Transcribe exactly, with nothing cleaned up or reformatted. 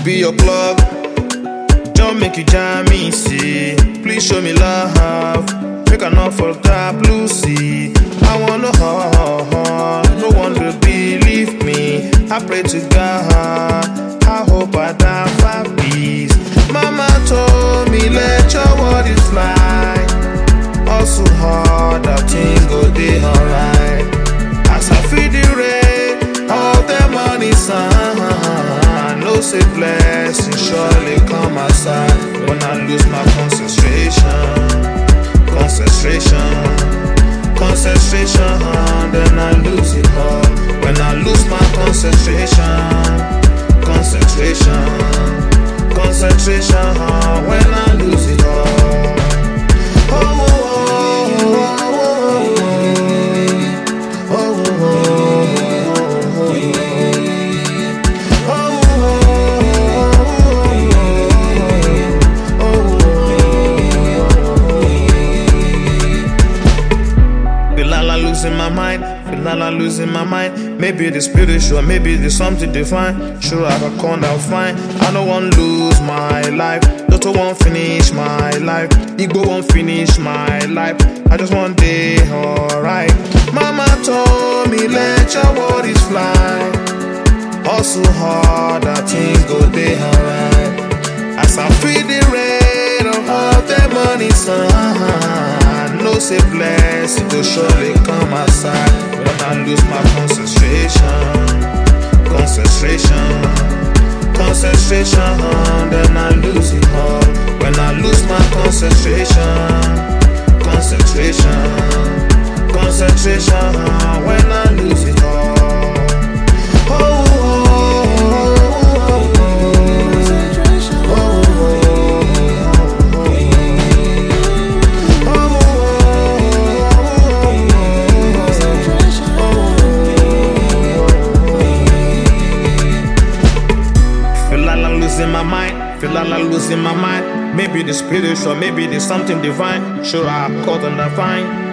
be your plug. Don't make you jam me, see. Please show me love. Make I not fall that blue sea. I wanna hug, no one will believe me. I pray to God, I hope I die for peace. Mama told me let your worries fly. Hustle hard, that thing go day alright. As I feel the rain, all the money sun. No say blessing surely come aside. When I lose my concentration, concentration, concentration, then I lose it all. When I lose my concentration, concentration, concentration, when I lose it all. Oh, oh, oh, oh, oh, oh, losing my mind, feel like I'm losing my mind. Maybe the spiritual, maybe there's something divine. Sure, I can come down fine. I don't want to lose my life. Don't want finish my life. Ego won't finish my life. I just want day alright. Mama told me let your worries fly. Hustle hard, that things go day alright. As I feel the rain of all the money, son. No say bless, it will surely come aside. When I lose my concentration, concentration, concentration, then I lose it all. When I lose my concentration, concentration, concentration, when I lose it all. Oh, losing my mind, feel like I'm losing my mind. Maybe the spiritual, maybe there's something divine. Sure, I caught on the vine.